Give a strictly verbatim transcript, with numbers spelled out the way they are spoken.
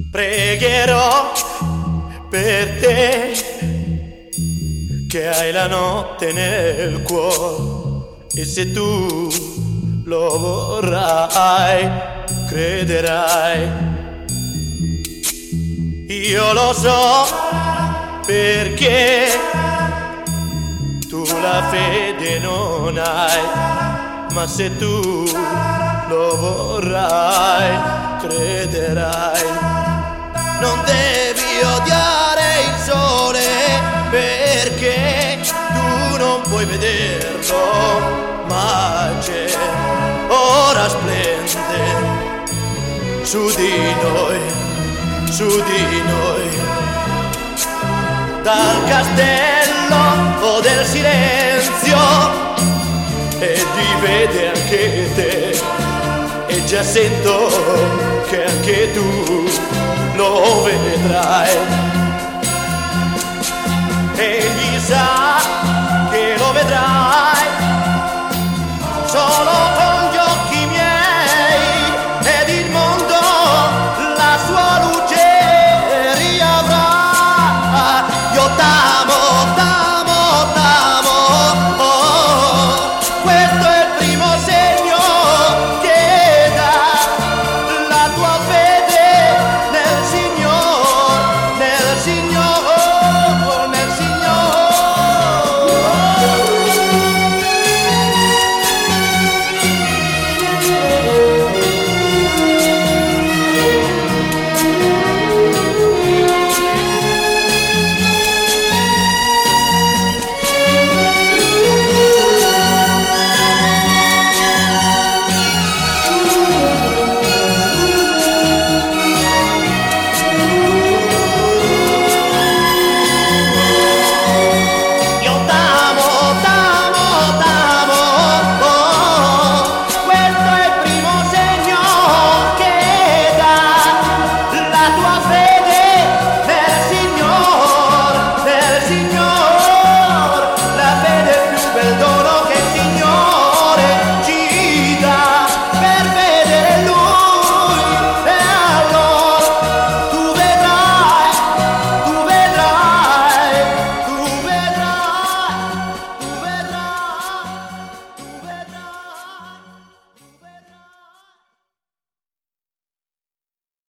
Pregherò per te che hai la notte nel cuore, e se tu lo vorrai, crederai. Io lo so perché tu la fede non hai, ma se tu lo vorrai, crederai. Non devi odiare il sole perché tu non puoi vederlo, ma c'è, ora splende su di noi, su di noi. Dal castello del silenzio, e ti vede anche te, e già sento che anche tu lo vedrai.